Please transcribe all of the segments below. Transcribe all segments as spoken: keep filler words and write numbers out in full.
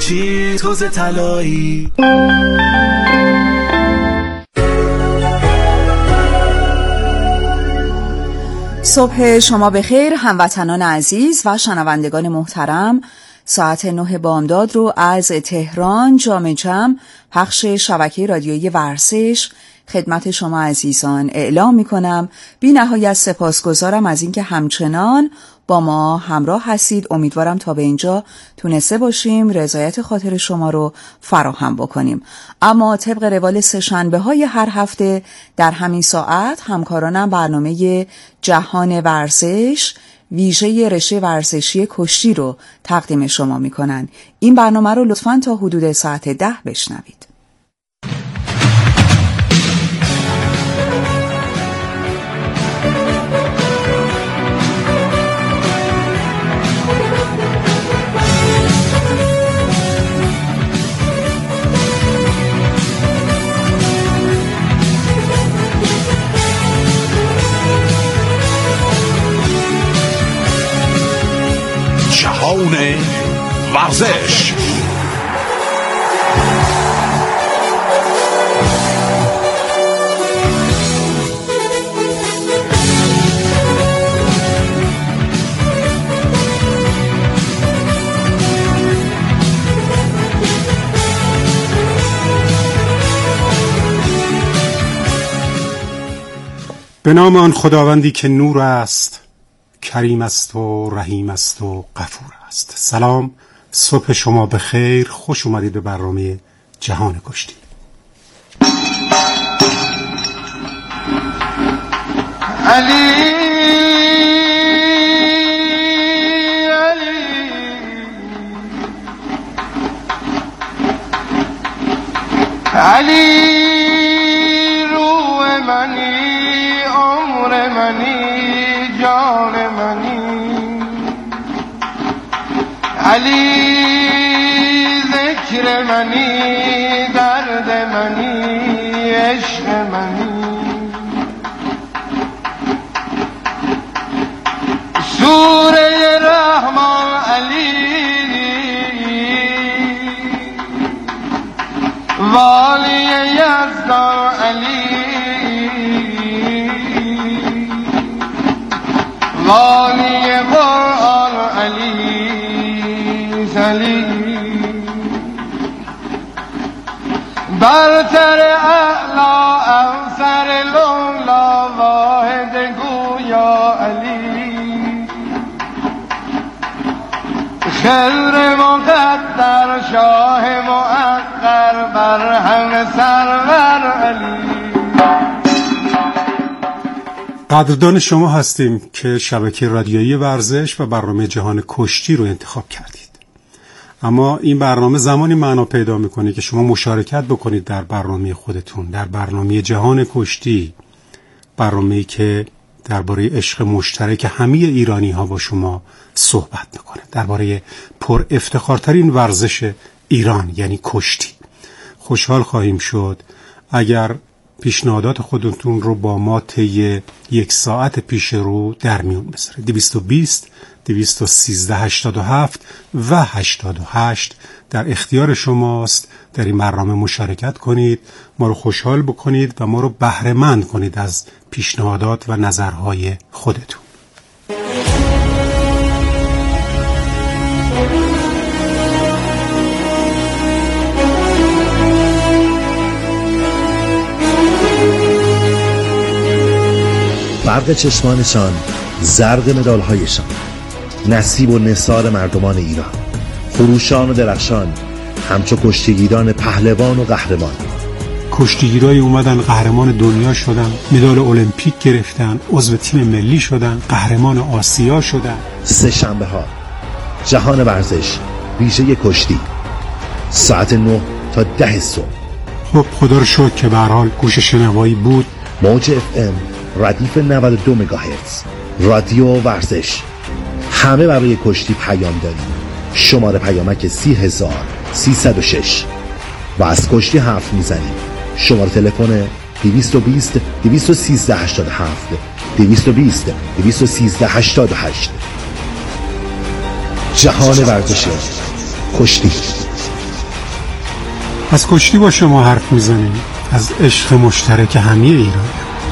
چی توز طلایی. صبح شما بخیر هموطنان عزیز و شنوندگان محترم. ساعت نه بامداد رو از تهران جام جم پخش شبکه رادیویی ورزش خدمت شما عزیزان اعلام می کنم. بی نهایت سپاسگزارم از اینکه همچنان با ما همراه هستید. امیدوارم تا به اینجا تونسته باشیم رضایت خاطر شما رو فراهم بکنیم. اما طبق روال سه‌شنبه های هر هفته در همین ساعت همکارانم برنامه جهان ورزش ویژه رشته ورزشی کشتی رو تقدیم شما می کنن. این برنامه رو لطفاً تا حدود ساعت ده بشنوید. جهان ورزش. به نام آن خداوندی که نور است، کریم است و رحیم است و غفور است. سلام، صبح شما بخیر. خوش اومدید به برنامه جهان کشتی. علی علی علی روح منی، عمر منی، جان منی. علی ذکر منی، درد منی، عشق منی. سوره رحمان علی، والی یزدان علی، والی قرآن علی سلی. برتر اعلا افسر لولا واحد گویا علی. خضر مقدر شاه مؤخر برهم سرور علی. قدردان شما هستیم که شبکه رادیویی ورزش و برنامه جهان کشتی رو انتخاب کردید. اما این برنامه زمانی معنا پیدا میکنه که شما مشارکت بکنید در برنامه خودتون، در برنامه جهان کشتی، برنامه‌ای که درباره عشق مشترک همه ایرانی ها با شما صحبت میکنه، درباره پر افتخارترین ورزش ایران یعنی کشتی. خوشحال خواهیم شد اگر پیشنهادات خودتون رو با ما طی یک ساعت پیش رو در میون بذارید. دویست و بیست دویست و سیزده هشتاد و هفت و هشتاد و هشت در اختیار شماست. در این برنامه مشارکت کنید، ما رو خوشحال بکنید و ما رو بهره مند کنید از پیشنهادات و نظرهای خودتون. برق چشمانشان، زرد مدالهایشان، نصیب و نثار مردمان ایران، خروشان و درخشان، همچو کشتیگیران پهلوان و قهرمان. کشتیگیرای اومدن قهرمان دنیا شدن، مدال المپیک گرفتن، عضو تیم ملی شدن، قهرمان آسیا شدن. سه شنبه ها جهان ورزش ویژه کشتی، ساعت نه تا ده صبح. خب خدا رو شکر که به هر حال گوش شنوایی بود. موج اف ام ردیف نود و دو مگاهرتز، رادیو ورزش، همه برای کشتی پیام داریم. شماره پیامک سی هزار سیصد و شش و از کشتی حرف میزنیم. شماره تلفن دویست و بیست دویست و سیزده هشتاد و هفت دویست و بیست دویست و سیزده هشتاد و هشت. جهان ورزش کشتی. از کشتی با شما حرف میزنیم، از عشق مشترک همه ایران.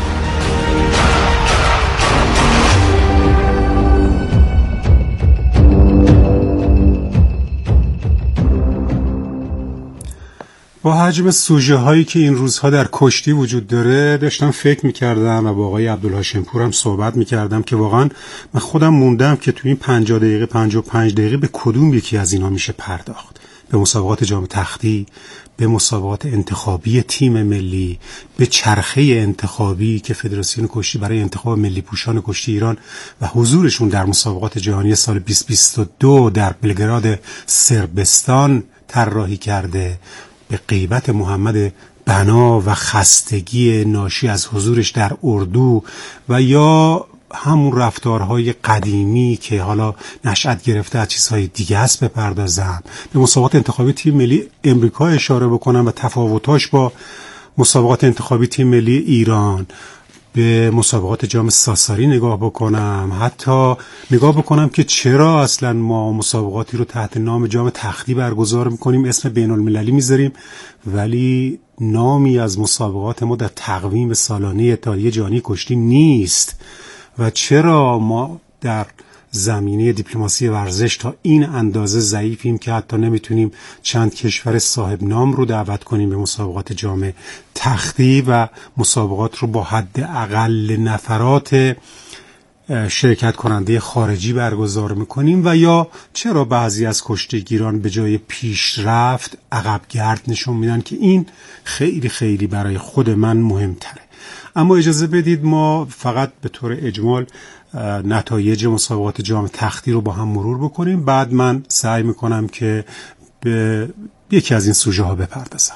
با حجم سوژه هایی که این روزها در کشتی وجود داره داشتم فکر میکردم و با آقای عبدالهاشمپور هم صحبت میکردم که واقعا من خودم موندم که توی این پنجاه دقیقه پنجاه و پنج دقیقه به کدوم یکی از اینا میشه پرداخت. به مسابقات جام تختی، به مسابقات انتخابی تیم ملی، به چرخه انتخابی که فدراسیون کشتی برای انتخاب ملی پوشان کشتی ایران و حضورشون در مسابقات جهانی سال بیست بیست و دو در بلگراد صربستان طراحی کرده، به غیبت محمد بنا و خستگی ناشی از حضورش در اردو و یا همون رفتارهای قدیمی که حالا نشأت گرفته از چیزهای دیگه است بپردازم. به مسابقات انتخابی تیم ملی امریکا اشاره بکنم و تفاوتاش با مسابقات انتخابی تیم ملی ایران، به مسابقات جام ساساری نگاه بکنم، حتی نگاه بکنم که چرا اصلا ما مسابقاتی رو تحت نام جام تختی برگزار میکنیم، اسم بین المللی میذاریم ولی نامی از مسابقات ما در تقویم سالانه اتحادیه جهانی کشتی نیست، و چرا ما در زمینه دیپلماسی ورزش تا این اندازه ضعیفیم که حتی نمیتونیم چند کشور صاحب نام رو دعوت کنیم به مسابقات جام تختی و مسابقات رو با حد اقل نفرات شرکت کننده خارجی برگزار میکنیم، و یا چرا بعضی از کشتیگیران به جای پیشرفت عقب گرد نشون میدن که این خیلی خیلی برای خود من مهمتره. اما اجازه بدید ما فقط به طور اجمال نتایج مسابقات جام تختی رو با هم مرور بکنیم، بعد من سعی میکنم که به یکی از این سوژه ها بپردازم.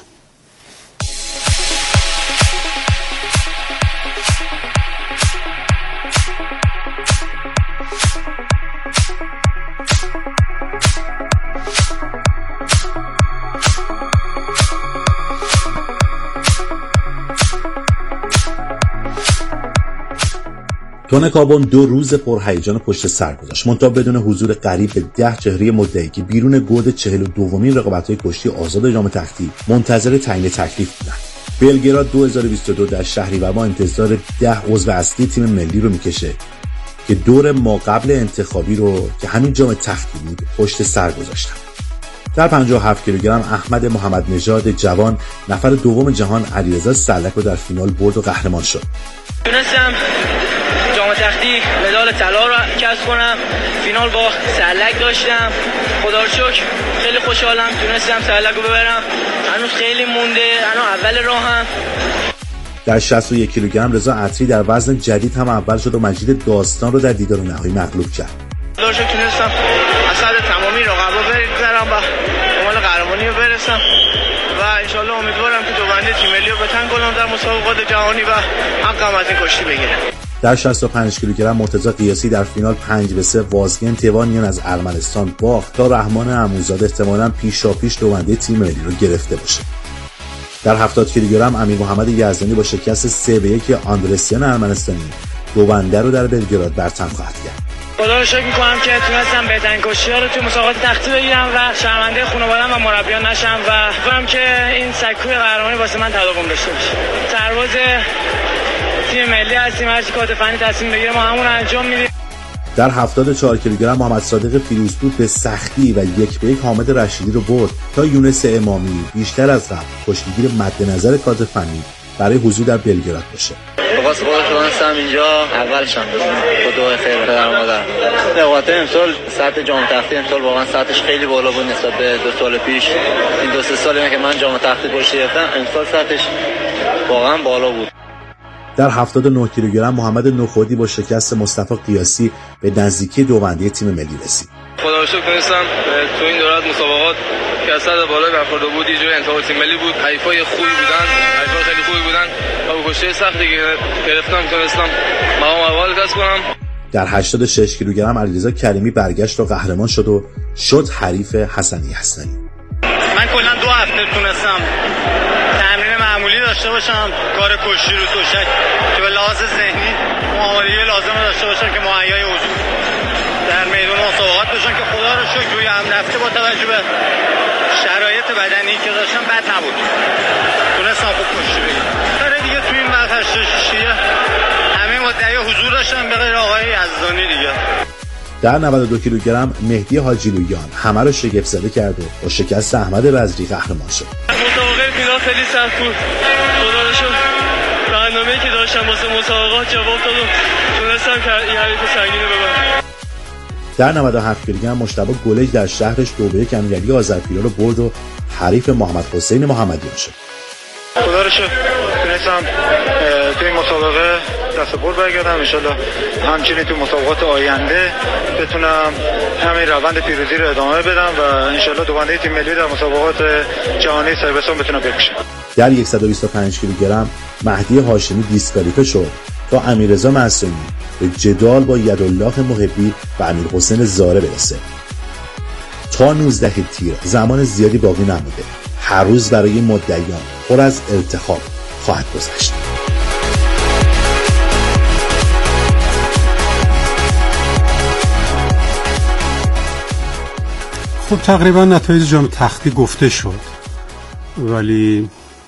تون کابون دو روز پرهیجان پشت سر گذاشت، منتها بدون حضور قریب به ده چهره مدعی که بیرون گود چهل و دومین رقابت‌های کشتی آزاد جام تختی منتظر تعیین تکلیف بودند. بلگراد دو هزار و بیست و دو در شهریور ما انتظار ده عضو اصلی تیم ملی رو میکشه که دور ما قبل انتخابی رو که همین جام تختی بود پشت سر گذاشتن. در پنجاه و هفت کیلوگرم احمد محمد نژاد جوان نفر دوم جهان علیرضا سلک رو در فینال برد و قهرمان شد. تونستم جام تختی مدال طلا رو کسب کنم، فینال با سلک داشتم، خدا رو شکر خیلی خوشحالم تونستم سلک رو ببرم، هنوز خیلی مونده، هنوز اول راهم. در شصت و یک کیلوگرم رضا عطری در وزن جدید هم اول شد و مجید داستان رو در دیدار نهایی مغلوب کرد. خدا رو شکر تونستم از حد تمامی رقبا بگذرم و به قهرمانی رو برسم و انشالله امیدوارم که دوباره تیم ملی رو بتن کنم در مسابقات جهانی و حقم از این کشتی بگیرم. در شصت و پنج کیلوگرم مرتضی قیاسی در فینال پنج به سه وازگن تیوانیان از ارمنستان باخت تا رحمان عموزاده احتمالاً پیشاپیش دوباره تیم ملی رو گرفته باشه. در هفتاد کیلوگرم امیر محمد یزدانی با شکست سه به یک آندرسیان ارمنستانی دوباره رو در بلگراد برتن خواهد کرد. خدا رو شکر می‌کنم که تونستم بهترین کشتی‌ها رو توی مسابقات تختی بگیرم و شرمنده خانواده‌ام و مربیان نشم و امیدوارم که این سکوی قهرمانی واسه من تداوم داشته باشه. سرباز تیم ملی هستیم، هر چی کادر فنی تصمیم بگیره ما همون انجام میدیم. در هفتاد و چهار کیلوگرم محمد صادق فیروزپور به سختی و یک به یک حامد رشیدی رو برد تا یونس امامی بیشتر از قبل کشتیگیر مد نظر کادر فنی برای حضور در بلگراد باشه. باز خودش دونستم اینجا اولشم با دو خیر پدر مادر. رقابت امسال سطح جام تختی امسال واقعا سطحش خیلی بالا بود نسبت به دو سال پیش. این دو سه سالی که من جام تختی پشت گرفتم امسال سطحش واقعا بالا بود. در هفتاد و نه کیلوگرم محمد نخودی با شکست مصطفی قیاسی به نزدیکی دوبندی تیم ملی رسید. خدا رو شکر تونستم تو این دورات مسابقات که از سطح بالای برخورده بود یه جوری انتخاب تیم ملی بود، حریفای خوبی بودن، حریفای خیلی خوبی بودن و با کشتی سختی که گرفتم تونستم مقام اول کسب کنم. در هشتاد و شش کیلوگرم علیرضا کریمی برگشت و قهرمان شد و شد حریف حسنی حسنی. من کلا دو هفته تونستم تمرین معمولی داشته باشم، کار کشتی رو توشک که به لحاظ ذهنی آمادگی لازم داشته باشم که مهیای حضور در میدان مسابقات باشم که خدا رو شکر روی هم رفته با توجه به شرایط بدنی که داشتم بد نبود، تونستم خوب کشتی بگیرم. آره دیگه تو این وقت هشت شیشه همه مدعی حضور داشتن به غیر آقای یزدانی دیگه. در نود و دو کیلوگرم مهدی حاجیلویان همه رو شگفت زده کرد و با شکست احمد بزری قهرمان شد. مسابقه فینال خیلی سخت بود. خدا رو شکر برنامه‌ای که داشتم واسه مسابقات جواب داد و تونستم که این حریف سنگینو ببرم. در نود و هفت کیلوگرم مجتبی گلج در شهرش دو به یک امیرعلی آذرپیرا رو برد و حریف محمد حسین محمدیان شد. خدا رو شکر تونستم توی این مسابقه دست برد برگردم. انشالله همچنین تو مسابقات آینده بتونم همین روند پیروزی رو ادامه بدم و انشالله دوباره تیم ملی در مسابقات جهانی سربستان بتونم بکشم. در صد و بیست و پنج کیلوگرم مهدی هاشمی دیسکوالیفه شد تا امیررضا معصومی به جدال با یدالله محبی و امیرحسین زاره برسه. تا نوزده تیر زمان زیادی باقی نموده. هر روز برای مدعیان پر از التهاب خواهد گذشت. خب تقریبا نتایج جام تختی گفته شد، ولی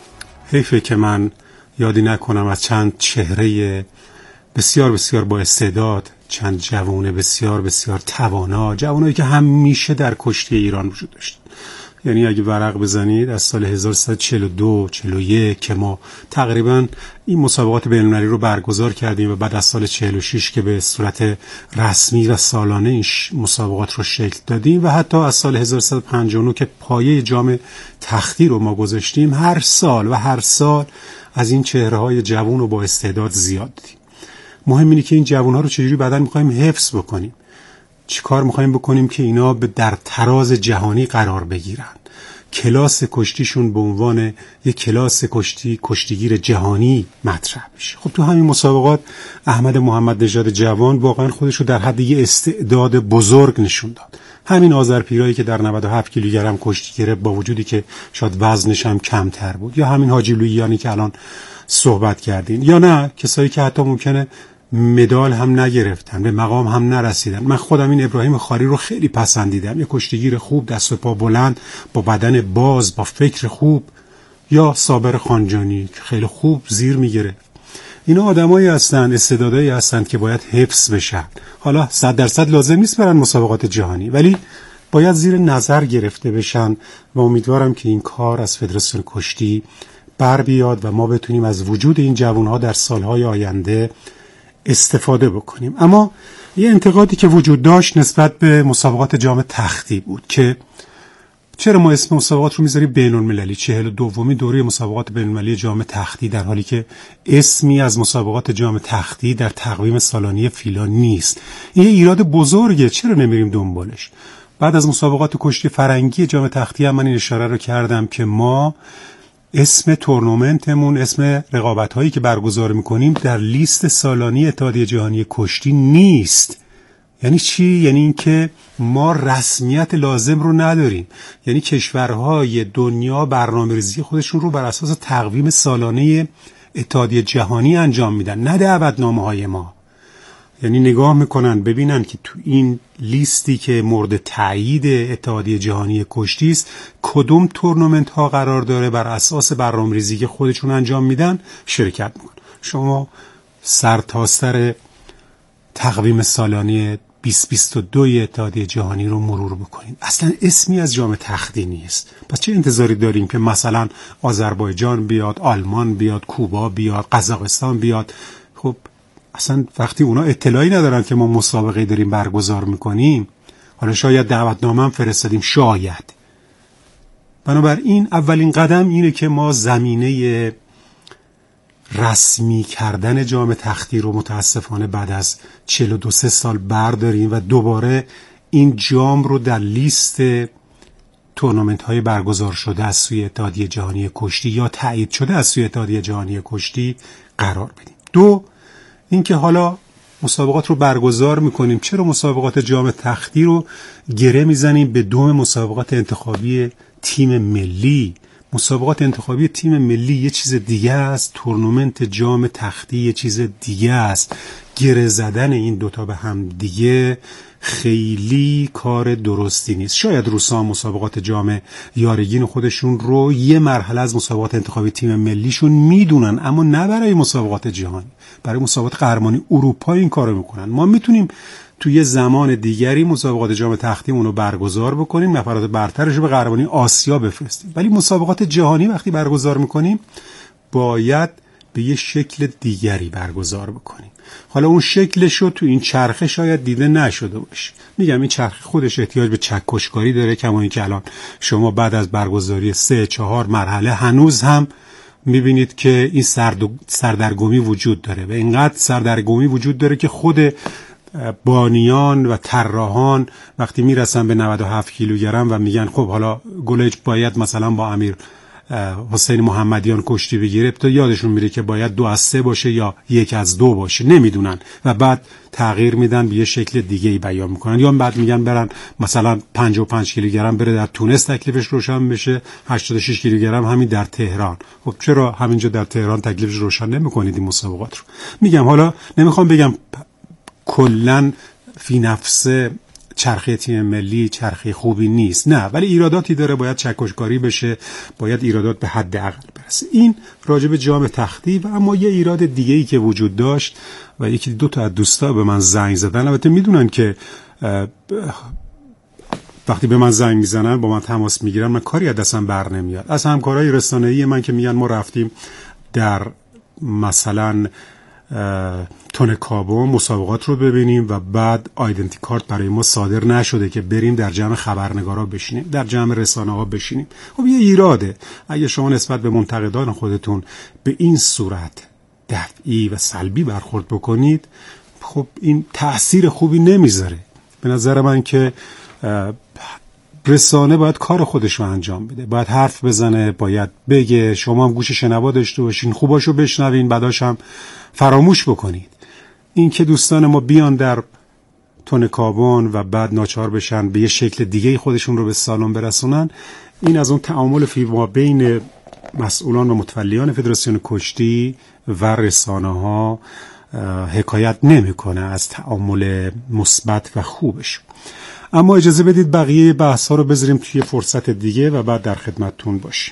حیفه که من یادی نکنم از چند چهره بسیار بسیار با استعداد، چند جوان بسیار بسیار توانا، جوانایی که همیشه در کشتی ایران وجود داشتن. یعنی اگه ورق بزنید از سال هزار و سیصد و چهل و دو چهل و یک که ما تقریبا این مسابقات بین‌المللی رو برگزار کردیم و بعد از سال چهل و شش که به صورت رسمی و سالانه این مسابقات رو شکل دادیم و حتی از سال هزار و سیصد و پنجاه و نه که پایه جام تختی رو ما گذاشتیم، هر سال و هر سال از این چهره‌های جوان و با استعداد زیاد دیدیم. مهم اینه که این جوان‌ها رو چجوری بعداً می‌خوایم حفظ بکنیم، چی کار می‌خوایم بکنیم که اینا در تراز جهانی قرار بگیرن، کلاس کشتیشون به عنوان یک کلاس کشتی کشتیگیر جهانی مطرح بشه. خب تو همین مسابقات احمد محمد نژاد جوان واقعا خودش رو در حد یه استعداد بزرگ نشون داد. همین آذرپیرایی که در نود و هفت کیلوگرم کشتی گرفت با وجودی که شاید وزنش هم کمتر بود، یا همین حاجیلویانی که الان صحبت کردین، یا نه کسایی که حتی ممکنه مدال هم نگرفتن، به مقام هم نرسیدن. من خودم این ابراهیم خاری رو خیلی پسندیدم، یه کشتیگیر خوب، دست و پا بلند، با بدن باز، با فکر خوب. یا صابر خانجانی که خیلی خوب زیر میگیره. اینا آدمایی هستن، استعدادایی هستن که باید حفظ بشن. حالا صد درصد لازم نیست برن مسابقات جهانی، ولی باید زیر نظر گرفته بشن و امیدوارم که این کار از فدراسیون کشتی بر بیاد و ما بتونیم از وجود این جوانها در سالهای آینده استفاده بکنیم. اما یه انتقادی که وجود داشت نسبت به مسابقات جام تختی بود که چرا ما اسم مسابقات رو میذاریم بین‌المللی، چهل و دومین دوره مسابقات بین‌المللی جام تختی، در حالی که اسمی از مسابقات جام تختی در تقویم سالانه فیلا نیست. این یه ایراد بزرگه، چرا نمیریم دنبالش؟ بعد از مسابقات کشتی فرنگی جام تختی هم من این اشاره رو کردم که ما اسم تورنمنتمون، اسم رقابت‌هایی که برگزار می‌کنیم در لیست سالانه اتحادیه جهانی کشتی نیست. یعنی چی؟ یعنی اینکه ما رسمیت لازم رو نداریم. یعنی کشورهای دنیا برنامه‌ریزی خودشون رو بر اساس تقویم سالانه اتحادیه جهانی انجام میدن، نه دعوتنامه‌های ما. یعنی نگاه میکنن ببینن که تو این لیستی که مورد تایید اتحادیه جهانی کشتی است کدوم تورنمنت ها قرار داره، بر اساس برنامه‌ریزی که خودشون انجام میدن شرکت میکنن. شما سرتاسر تقویم سالانه بیست بیست و دو اتحادیه جهانی رو مرور بکنید، اصلا اسمی از جام تختی نیست. پس چه انتظاری داریم که مثلا آذربایجان بیاد، آلمان بیاد، کوبا بیاد، قزاقستان بیاد؟ خب اصلا وقتی اونا اطلاعی ندارن که ما مسابقه داریم برگزار میکنیم، حالا شاید دعوتنامه هم فرستادیم، شاید. بنابراین اولین قدم اینه که ما زمینه رسمی کردن جام تختی رو متاسفانه بعد از چهل و دو سال برداریم و دوباره این جام رو در لیست تورنمنت های برگزار شده از سوی اتحادیه جهانی کشتی یا تایید شده از سوی اتحادیه جهانی کشتی قرار بدیم. دو، اینکه حالا مسابقات رو برگزار میکنیم، چرا مسابقات جام تختی رو گره میزنیم به دوم مسابقات انتخابی تیم ملی؟ مسابقات انتخابی تیم ملی یه چیز دیگه است، تورنمنت جام تختی یه چیز دیگه است. گره زدن این دوتا به هم دیگه خیلی کار درستی نیست. شاید روسا مسابقات جام یارگین خودشون رو یه مرحله از مسابقات انتخابی تیم ملیشون میدونن، اما نه برای مسابقات جهانی، برای مسابقات قهرمانی اروپا این کارو میکنن. ما میتونیم توی زمان دیگری مسابقات جام تختیمون رو برگزار بکنیم، نفرات برترش رو به قهرمانی آسیا بفرستیم، ولی مسابقات جهانی وقتی برگزار میکنیم باید به یه شکل دیگری برگزار بکنیم. حالا اون شکلش رو تو این چرخه شاید دیده نشده باشه. میگم این چرخه خودش احتیاج به چکشکاری داره، کما اینکه الان شما بعد از برگزاری سه چهار مرحله هنوز هم میبینید که این سردرگمی وجود داره و اینقدر سردرگمی وجود داره که خود بانیان و طراحان وقتی میرسن به نود و هفت کیلوگرم و میگن خب حالا گلج باید مثلا با امیر حسین محمدیان کشتی بگیره، تا یادشون میره که باید دو از سه باشه یا یک از دو باشه، نمیدونن و بعد تغییر میدن به یه شکل دیگه ای بیان میکنن، یا بعد میگن برن مثلا پنجاه و پنج کیلوگرم بره در تونس تکلیفش روشن بشه، هشتاد و شش کیلوگرم همین در تهران. خب چرا همینجا در تهران تکلیفش روشن نمیکنید این مسابقات رو؟ میگم حالا نمیخوام بگم کلن فی نفسه چرخه تیم ملی چرخه خوبی نیست، نه، ولی ایراداتی داره، باید چکشکاری بشه، باید ایرادات به حد اقل برسه. این راجب جام تختی. و اما یه ایراد دیگه ای که وجود داشت و یکی دو تا از دوستا به من زنگ زدن، البته میدونن که وقتی به من زنگ میزنن با من تماس میگیرن من کاری از دستم بر نمیاد، از همکارای رسانه‌ای من که میگن ما رفتیم در مثلا تونکابو مسابقات رو ببینیم و بعد آیدنتی کارت برای ما صادر نشده که بریم در جمع خبرنگارا بشینیم، در جمع رسانه ها بشینیم. خب یه ایراده. اگه شما نسبت به منتقدان خودتون به این صورت دفعی و سلبی برخورد بکنید، خب این تأثیر خوبی نمیذاره. به نظر من که رسانه باید کار خودش رو انجام بده، باید حرف بزنه، باید بگه، شما هم گوش شنوا داشته باشین، خوباشو بشنوین، بعداش هم فراموش بکنید. این که دوستان ما بیان در تونکابون و بعد ناچار بشن به یه شکل دیگه خودشون رو به سالن برسونن، این از اون تعامل فی ما بین مسئولان و متولیان فدراسیون کشتی و رسانه ها حکایت نمیکنه از تعامل مثبت و خوبش. اما اجازه بدید بقیه بحث ها رو بذاریم توی فرصت دیگه و بعد در خدمتتون باشیم.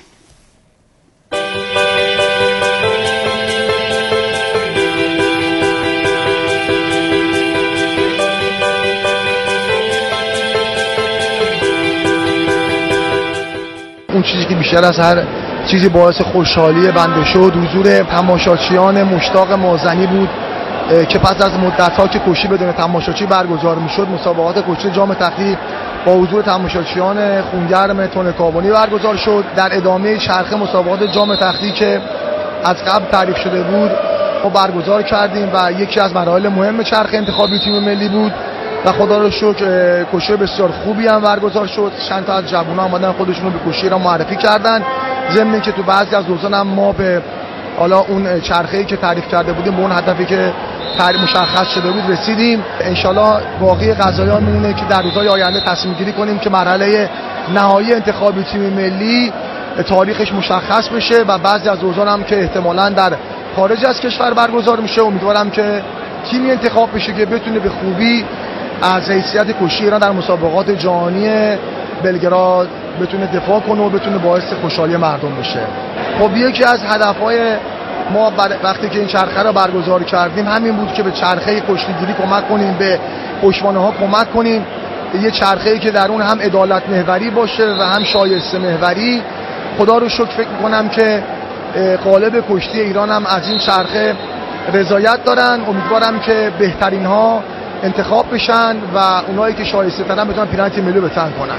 اون چیزی که بیشتر از هر چیزی باعث خوشحالی بنده شد حضور تماشاچیان مشتاق مازنی بود که پس از مدت‌ها که کشتی بدون تماشاچی برگزار می‌شد، مسابقات کشتی جام تختی با حضور تماشاچیان خونگرم تونکابونی برگزار شد. در ادامه چرخه مسابقات جام تختی که از قبل تعریف شده بود ما برگزار کردیم و یکی از مراحل مهم چرخه انتخابی تیم ملی بود و خدا رو شکر کشتی بسیار خوبی هم برگزار شد. چند تا از جوونا اومدن خودشون رو به کشتی را معرفی کردن، ضمن که تو بعضی از دوستان هم ما به حالا اون چرخه‌ای که تعریف کرده بودیم به اون هدفی که مشخص شده بود رسیدیم. انشالله باقی قضایان میمونه که در روزهای آینده تصمیم گیری کنیم که مرحله نهایی انتخابی تیم ملی تاریخش مشخص بشه و بعضی از دوستان هم که احتمالاً در خارج از کشور برگزار میشه. امیدوارم که تیمی انتخاب بشه که بتونه به خوبی از حیثیت کشتی ایران در مسابقات جهانی بلگراد بتونه دفاع کنه و بتونه باعث خوشحالی مردم بشه. خب یکی از هدفهای ما وقتی که این چرخه را برگزار کردیم همین بود که به چرخه کشتیگیری کمک کنیم، به پشتوانه ها کمک کنیم، یه چرخه‌ای که در اون هم عدالت محوری باشه و هم شایسته محوری. خدا رو شکر فکر می‌کنم که غالب کشتی ایران هم از این چرخه رضایت دارن. امیدوارم که بهترین ها انتخاب بشن و اونایی که شایسته ترن بتونن پیراهن تیم ملی رو به تن کنن.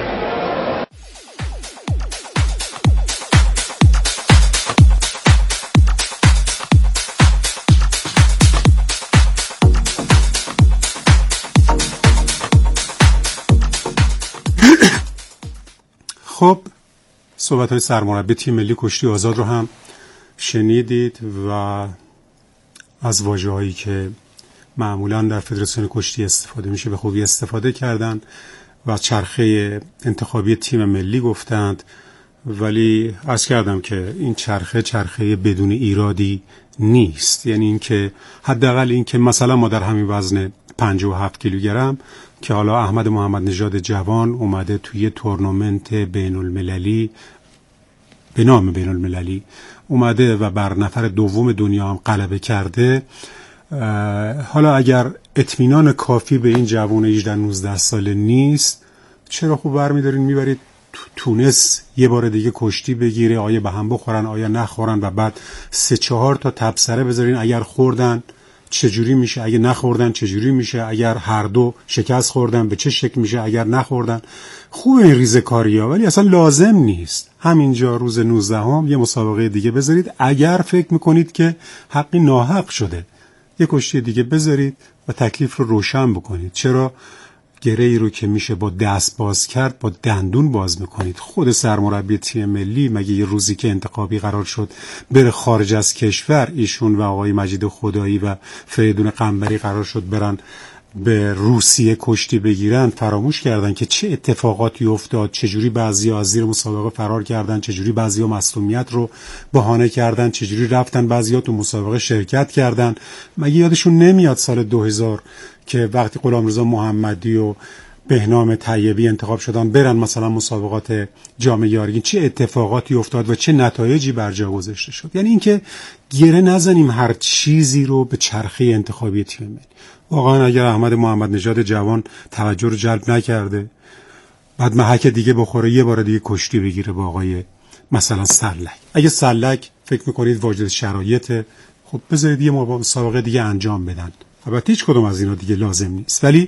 خب صحبت‌های سرمربی تیم ملی کشتی آزاد رو هم شنیدید و از واژه‌هایی که معمولاً در فدراسیون کشتی استفاده میشه به خوبی استفاده کردن و چرخه انتخابی تیم ملی گفتند. ولی عرض کردم که این چرخه چرخه بدون ایرادی نیست، یعنی این که حداقل این که مثلا ما در همین وزن پنجاه و هفت کیلوگرم که حالا احمد محمد نژاد جوان اومده توی تورنمنت بین المللی به نام بین المللی اومده و بر نفر دوم دنیا هم غلبه کرده. حالا اگر اطمینان کافی به این جوان هجده نوزده ساله نیست، چرا خوب برمی‌دارین میبرید تونس یه بار دیگه کشتی بگیره، آیا به هم بخورن آیا نخورن، و بعد سه چهار تا تبصره بذارین اگر خوردن چجوری میشه، اگه نخوردن چجوری میشه، اگر هر دو شکست خوردن به چه شکل میشه، اگر نخوردن. خوبه این ریزه‌کاری ها، ولی اصلا لازم نیست. همینجا روز نوزدهم یه مسابقه دیگه بذارید. اگر فکر میکنید که حقی ناحق شده، یه کشتی دیگه بذارید و تکلیف رو روشن بکنید. چرا گره‌ای رو که میشه با دست باز کرد با دندون باز میکنید؟ خود سرمربی تیم ملی مگه یه روزی که انتخابی قرار شد بره خارج از کشور، ایشون و آقای مجید خدایی و فریدون قنبری قرار شد برن به روسیه کشتی بگیرن، فراموش کردن که چه اتفاقاتی افتاد، چجوری بعضیا از زیر مسابقه فرار کردن، چجوری بعضیا مصونیت رو بهانه کردن، چجوری رفتن بعضیا تو مسابقه شرکت کردن. مگه یادشون نمیاد سال دو هزار که وقتی غلامرضا محمدی و بهنام طیبی انتخاب شدن برن مثلا مسابقات جام یارگین، چه اتفاقاتی افتاد و چه نتایجی بر جا گذاشته شد؟ یعنی اینکه گره نزنیم هر چیزی رو به چرخه انتخابی تیم ملی. واقعا اگر احمد محمد نژاد جوان توجه رو جلب نکرده، بعد محک دیگه بخوره یه بار دیگه کشتی بگیره با آقای مثلا سلک. اگه سلک فکر میکنید واجد شرایط، خب بذارید یه مسابقه دیگه انجام بدن. البته هیچ کدوم از اینا دیگه لازم نیست، ولی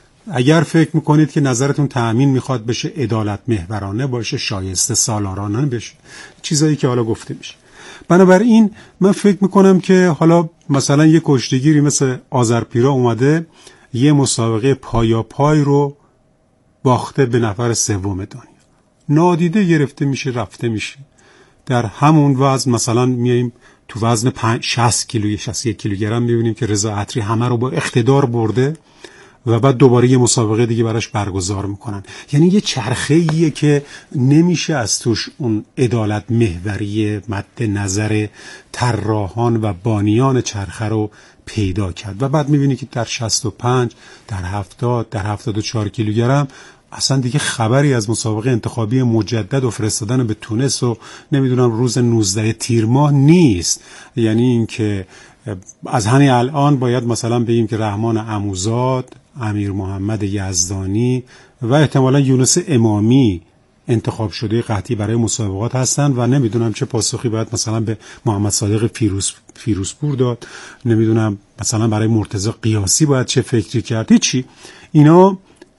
اگر فکر میکنید که نظرتون تأمین میخواد بشه، عدالت محورانه باشه، شایسته سالارانه بشه، چیزایی که حالا گفته میشه. بنابراین من فکر میکنم که حالا مثلا یه کشتیگیری مثل آذرپیرا اومده یه مسابقه پایا پای رو باخته به نفر سوم دنیا، نادیده گرفته میشه، رفته میشه در همون وزن. مثلا میایم تو وزن شصت کیلویی شصت و یک کیلوگرم میبینیم که رضا عطری همه رو با اقتدار برده و بعد دوباره یه مسابقه دیگه براش برگزار میکنن. یعنی یه چرخه‌ایه که نمیشه از توش اون عدالت محوری مد نظر طراحان و بانیان چرخه رو پیدا کرد. و بعد میبینی که در شصت و پنج، در هفتاد، در هفتاد و چهار کیلوگرم اصلا دیگه خبری از مسابقه انتخابی مجدد و فرستادن به تونس و نمیدونم روز نوزده تیر ماه نیست. یعنی اینکه از همین الان باید مثلا بگیم که رحمان عموزاد، امیر محمد یزدانی و احتمالا یونس امامی انتخاب شده قطعی برای مسابقات هستن و نمیدونم چه پاسخی باید مثلا به محمد صادق فیروز فیروزپور داد، نمیدونم مثلا برای مرتضی قیاسی باید چه فکری کرد. هیچی. اینا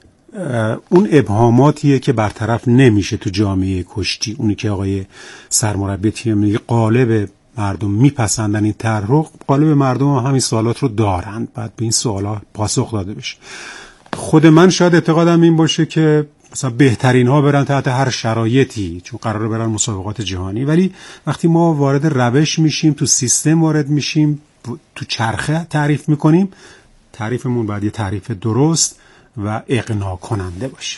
اون ابهاماتیه که برطرف نمیشه تو جامعه کشتی. اونی که آقای سرمربی تیم ملی قالب مردم میپسندن این طرح رو، قالب مردم هم همین سوالات رو دارن، بعد به این سوالات پاسخ داده بشه. خود من شاید اعتقادم این باشه که مثلا بهترین ها برن تحت هر شرایطی چون قراره برن مسابقات جهانی، ولی وقتی ما وارد روش میشیم، تو سیستم وارد میشیم، تو چرخه تعریف میکنیم، تعریفمون باید یه تعریف درست و اقناع کننده باشه.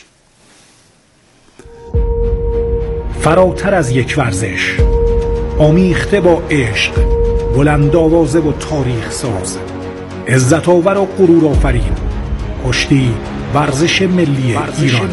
فراتر از یک ورزش، آمیخته با عشق، بلند آوازه و تاریخ ساز، عزت آور و غرور آفرین، کشتی ورزش ملی ایران.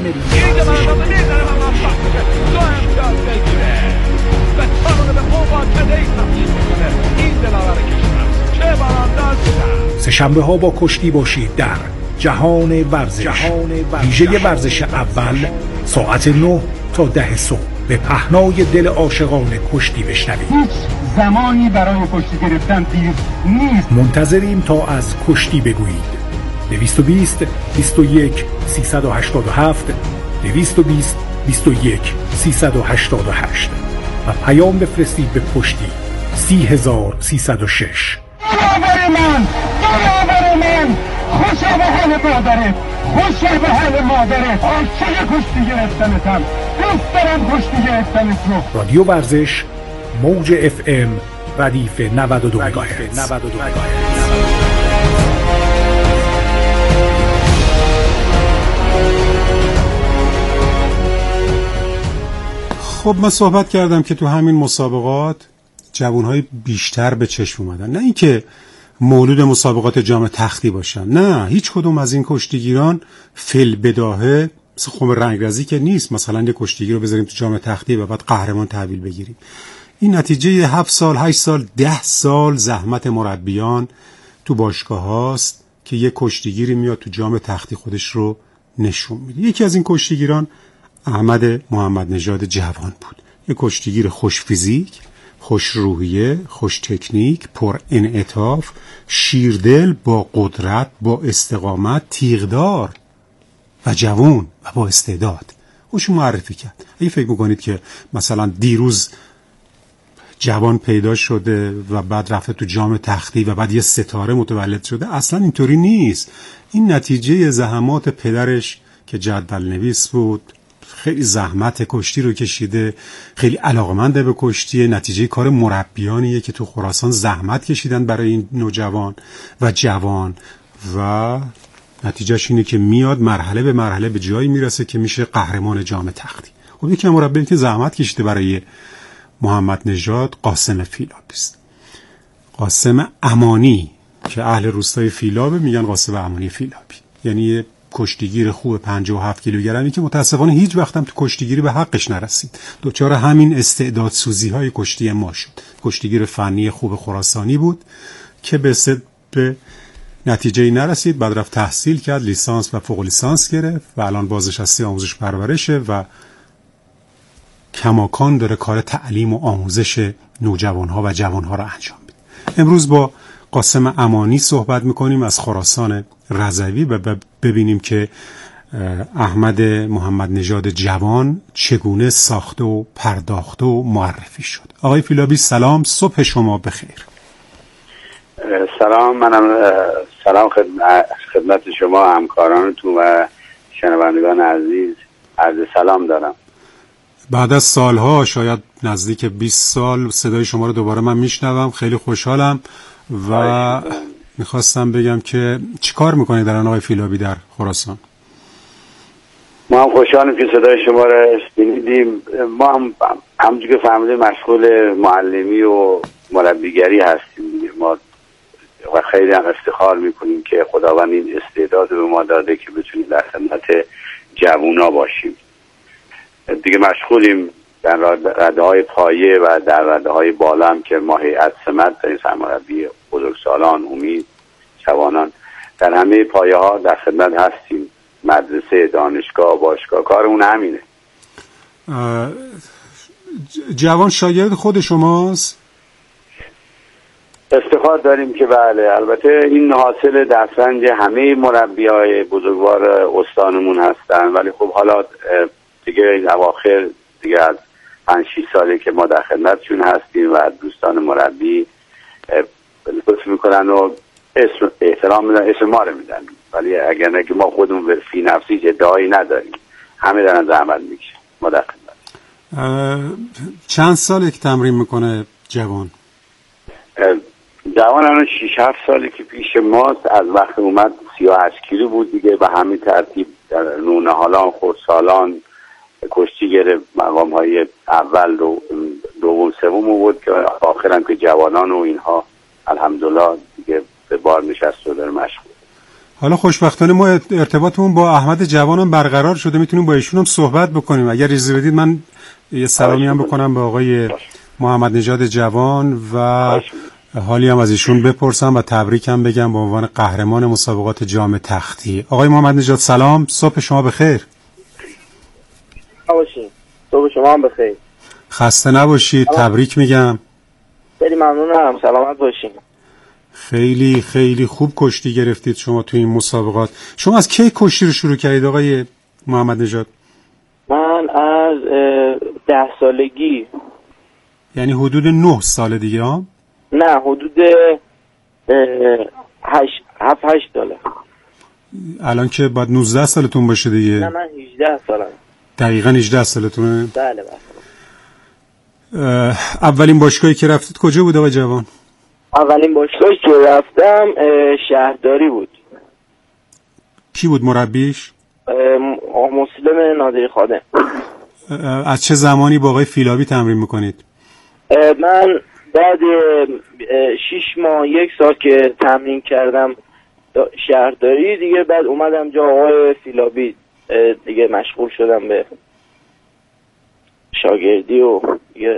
سه شنبه ها با کشتی باشید در جهان ورزش. ویژه ورزش اول ساعت نه تا ده صبح به پهنای دل عاشقان کشتی بشنوید. هیچ زمانی برای کشتی گرفتن دیر نیست. منتظریم تا از کشتی بگویید. دویست و بیست بیست و یک سیصد و هشتاد و هفت دویست و بیست بیست و یک سیصد و هشتاد و هشت و پیام بفرستید به پشتی سی هزار سیصد و شش. برابر من، برابر من، خوشا به حال مادرت، خوشا به حال مادرت، عاشق کشتی گرفتنتم، دوست دارم کشتی گرفتنت رو. رادیو ورزش، موج اف ام، ردیف نود و دو مگاهرتز. خب من صحبت کردم که تو همین مسابقات جوانهای بیشتر به چشم اومدن، نه اینکه مولود مسابقات جام تختی باشن. نه، هیچ کدوم از این کشتیگیران فل بداهه مثل خم رنگرزی که نیست مثلا یه کشتیگیر رو بذاریم تو جام تختی و بعد قهرمان تحویل بگیریم. این نتیجه هفت سال، هشت سال، ده سال زحمت مربیان تو باشگاه هاست که یه کشتیگیری میاد تو جام تختی خودش رو نشون میده. یکی از این کشتیگیران احمد محمد نژاد جوان بود. یه کشتیگیر خوش فیزیک، خوش روحیه، خوش تکنیک، پر انعطاف، شیردل، با قدرت، با استقامت، تیغدار و جوان و با استعداد. خوش معرفی کرد. اگه فکر میکنید که مثلا دیروز جوان پیدا شده و بعد رفته تو جام تختی و بعد یه ستاره متولد شده، اصلا اینطوری نیست. این نتیجه زحمات پدرش که جدول نویس بود، خیلی زحمت کشتی رو کشیده، خیلی علاقمنده به کشتی، نتیجه کار مربیانیه که تو خراسان زحمت کشیدن برای این نوجوان و جوان و نتیجهش اینه که میاد مرحله به مرحله به جایی میرسه که میشه قهرمان جام تختی. خب یکی از مربیانی که زحمت کشیده برای محمد نژاد قاسم فیلابی است. قاسم امانی که اهل روستای فیلابه میگن قاسم امانی فیلابی، یعنی یه کشتیگیر خوب پنجاه و هفت کیلوگرمی که متاسفانه هیچ وقت هم تو کشتیگیری به حقش نرسید. دوچار همین استعداد سوزی های کشتی ما شد. کشتیگیر فنی خوب خراسانی بود که به صد به نتیجه نرسید، بعد رفت تحصیل کرد، لیسانس و فوق لیسانس گرفت و الان بازنشسته آموزش پرورشه و کماکان داره کار تعلیم و آموزش نوجوانها و جوانها را انجام میده. امروز با قاسم امانی صحبت میکنیم از خراسان رضوی و ببینیم که احمد محمد نژاد جوان چگونه ساخته و پرداخته و معرفی شد. آقای فیلابی سلام، صبح شما بخیر. سلام، منم سلام خدمت شما همکارانتون و شنوندگان عزیز، عرض سلام دارم. بعد از سالها، شاید نزدیک بیست سال، صدای شما رو دوباره من میشنوم. خیلی خوشحالم و میخواستم بگم که چی کار میکنید در آقای فیلابی در خراسان؟ ما هم خوشحالیم که صدای شما رو شنیدیم. ما هم همونجور که فهمیدیم مشغول معلمی و مربیگری هستیم. ما و خیلی هم افتخار میکنیم که خداوند این استعداد به ما داده که بتونیم در خدمت جوونا باشیم. دیگه مشغولیم در رده های پایه و در رده های بالا هم که ما هیئت سمت داریم، سرمربی بزرگسالان، امید، جوانان، در همه پایه ها در خدمت هستیم. مدرسه، دانشگاه، باشگاه، کارمون همینه. جوان شاگرد خود شماست؟ افتخار داریم که بله. البته این حاصل دسترنج همه مربیای بزرگوار استانمون هستن، ولی خب حالا دیگه این اواخر دیگه از پنج شیش ساله که ما در خدمتشون هستیم و دوستان مربی لطف میکنن و اسم احترام میدن، اسم ما رو میدن، ولی اگر نه که ما خودمون به فی نفسی ادعایی نداریم، همه دارن زحمت میکشن. ما در خدمت. چند ساله که تمرین میکنه جوان؟ جوان الان شش هفت ساله که پیش ماست. از وقت اومد سی و هشت کیلو بود دیگه، به همین ترتیب در نونهالان، خردسالان کشتی گرفت، مقام های اول رو دوم سوم بود که آخرم که جوانان و اینها الحمدلله دیگه به بار نشست و داره مشغول. حالا خوشبختانه ما ارتباطمون با احمد جوانم برقرار شده، میتونیم با ایشون هم صحبت بکنیم. اگر اجازه بدید من یه سلامی هم بکنم به آقای محمد نژاد جوان و حالی هم از ایشون بپرسم و تبریکم بگم به عنوان قهرمان مسابقات جام تختی. آقای محمد نژاد سلام، صبح شما بخیر. باشین. صبح شما هم بخیر. خسته نباشید. تبریک میگم. خیلی ممنونم. سلامت باشین. خیلی خیلی خوب کشتی گرفتید شما تو این مسابقات. شما از کی کشتی رو شروع کردید آقای محمد نژاد؟ من از ده سالگی. یعنی حدود نه سال دیگه ها؟ نه، حدود هشت هفت هشت ساله. الان که باید نوزده سالتون باشه دیگه. نه، من هجده سالم. دقیقاً هجده سالتونه؟ بله بله. اولین باشگاهی که رفتید کجا بود آقای جوان؟ اولین باشگاهی که رفتم شهرداری بود. کی بود مربیش؟ مسلم نادری خادم. از چه زمانی با آقای فیلابی تمرین میکنید؟ من بعد شیش ماه یک سال که تمرین کردم شهرداری دیگه، بعد اومدم جا آقای فیلابی دیگه مشغول شدم به شاگردی و دیگه